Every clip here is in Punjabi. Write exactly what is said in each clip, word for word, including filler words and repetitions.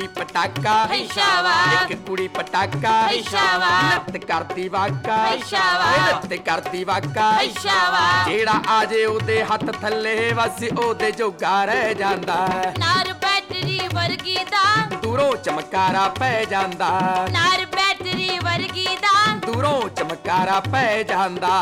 ਕੁੜੀ ਪਟਾਕਾ ਇੱਕ ਕੁੜੀ ਪਟਾਕਾ ਨੱਤ ਕਰਦੀ ਵਾਕਾ ਨੱਤ ਕਰਦੀ ਵਾਕਾ ਜਿਹੜਾ ਆ ਜੇ ਉਹਦੇ ਹੱਥ ਥੱਲੇ ਬਸ ਉਹਦੇ ਜੋਗਾ ਰਹਿ ਜਾਂਦਾ ਨਾਰ ਬੈਟਰੀ ਵਰਗੀ ਦਾ ਦੂਰੋਂ ਚਮਕਾਰਾ ਪੈ ਜਾਂਦਾ ਨਾਰ ਬੈਟਰੀ ਵਰਗੀ ਦਾ ਦੂਰੋਂ ਚਮਕਾਰਾ ਪੈ ਜਾਂਦਾ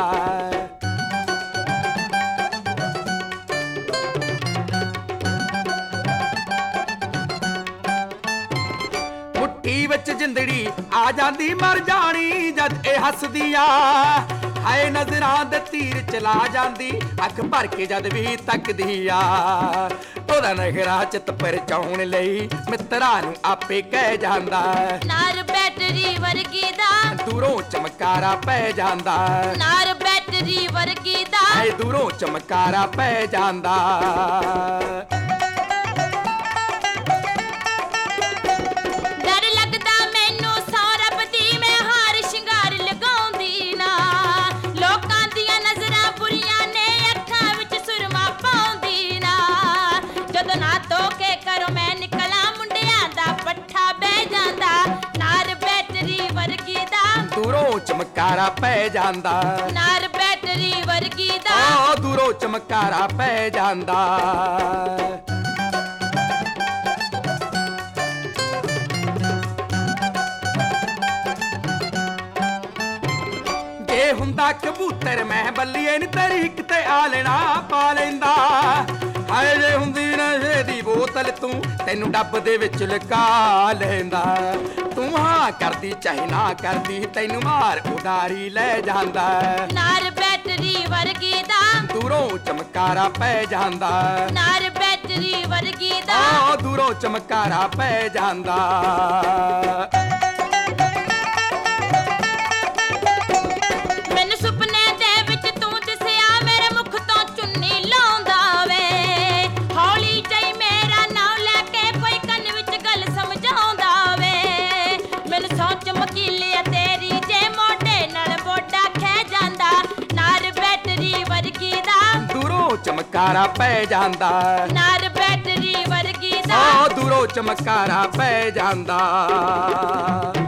ਮੁੱਠੀ ਵਿੱਚ ਜਿੰਦੜੀ ਆ ਜਾਂਦੀ ਮਰ ਜਾਣੀ ਜਦ ਇਹ ਹੱਸਦੀ ਆ ਹਾਏ ਨਜ਼ਰਾਂ ਦੇ ਤੀਰ ਚਲਾ ਜਾਂਦੀ ਅੱਖ ਭਰ ਕੇ ਜਦ ਵੀ ਤੱਕਦੀ ਆ ਉਹਦਾ ਨਖਰਾ ਚਿੱਤ ਪਰਚਾਉਣ ਲਈ ਮਿੱਤਰਾਂ ਨੂੰ ਆਪੇ ਕਹਿ ਜਾਂਦਾ ਨਾਰ ਬੈਟਰੀ ਵਰਗੀ ਦਾ ਦੂਰੋਂ ਚਮਕਾਰਾ ਪੈ ਜਾਂਦਾ ਨਾਰ ਬੈਟਰੀ ਵਰਗੀ ਦਾ ਹਾਏ ਦੂਰੋਂ ਚਮਕਾਰਾ ਪੈ ਜਾਂਦਾ ਡਰ ਲੱਗਦਾ ਮੈਨੂੰ ਸੌ ਰੱਬ ਦੀ ਮੈਂ ਹਾਰ ਸ਼ਿੰਗਾਰ ਲਗਾਉਂਦੀ ਨਾ ਲੋਕਾਂ ਦੀਆਂ ਨਜ਼ਰਾਂ ਬੁਰੀਆਂ ਨੇ ਅੱਖਾਂ ਵਿੱਚ ਸੁਰਮਾ ਪਾਉਂਦੀ ਨਾ ਜਦੋਂ ਨਾ ਧੋ ਕੇ ਘਰੋਂ ਮੈਂ ਨਿਕਲਾਂ ਮੁੰਡਿਆਂ ਦਾ ਪੱਠਾ ਬਹਿ ਜਾਂਦਾ ਨਾਰ ਬੈਟਰੀ ਵਰਗੀ ਦਾ ਦੂਰੋਂ ਚਮਕਾਰਾ ਪੈ ਜਾਂਦਾ ਨਾਰ ਬੈਟਰੀ ਵਰਗੀ ਦਾ ਆ ਦੂਰੋਂ ਚਮਕਾਰਾ ਪੈ ਜਾਂਦਾ ਜੇ ਹੁੰਦਾ ਕਬੂਤਰ ਮੈਂ ਬੱਲੀਏ ਨੀ ਤਰੀਕ ਤੇ ਆ ਲੈਣਾ ਪਾ ਲੈਂਦਾ ਹਾਏ ਜੇ ਹੁੰਦੀ ਨਸ਼ੇ ਦੀ ਬੋਤਲ ਤੂੰ ਤੈਨੂੰ ਡੱਬ ਦੇ ਵਿੱਚ ਲੁਕਾ ਲੈਂਦਾ ਤੂੰ ਹਾਂ ਕਰਦੀ ਚਾਹੇ ਨਾ ਕਰਦੀ ਤੈਨੂੰ ਮਾਰ ਉਡਾਰੀ ਲੈ ਜਾਂਦਾ ਨਾਰ ਬੈਟਰੀ ਵਰਗੀ ਦਾ ਦੂਰੋਂ ਚਮਕਾਰਾ ਪੈ ਜਾਂਦਾ ਨਾਰ ਬੈਟਰੀ ਵਰਗੀ ਦਾ ਆ ਦੂਰੋਂ ਚਮਕਾਰਾ ਪੈ ਜਾਂਦਾ ਮੈਨੂੰ ਸੁਪਨੇ ਦੇ ਵਿੱਚ ਤੂੰ ਦਿਸਿਆ ਮੇਰੇ ਮੁਖ ਤੋਂ ਚੁੰਨੀ ਲਾਉਂਦਾ ਵੇ ਹੌਲੀ ਜਿਹੀ ਮੇਰਾ ਨਾਮ ਲੈ ਕੇ ਕੋਈ ਕੰਨ ਵਿੱਚ ਗੱਲ ਸਮਝਾਉਂਦਾ ਵੇ ਮੈਨੂੰ ਸੋਚ ਮਕੀਲਿਆ ਤੇਰੀ ਜੇ ਮੋਢੇ ਨਾਲ ਮੋਢਾ ਖਹਿ ਜਾਂਦਾ ਨਾਰ ਬੈਟਰੀ ਵਰਗੀ ਦਾ ਦੂਰੋਂ ਚਮਕਾਰਾ ਪੈ ਜਾਂਦਾ ਨਾਰ ਬੈਟਰੀ ਵਰਗੀ ਦਾ ਆ ਦੂਰੋਂ ਚਮਕਾਰਾ ਪੈ ਜਾਂਦਾ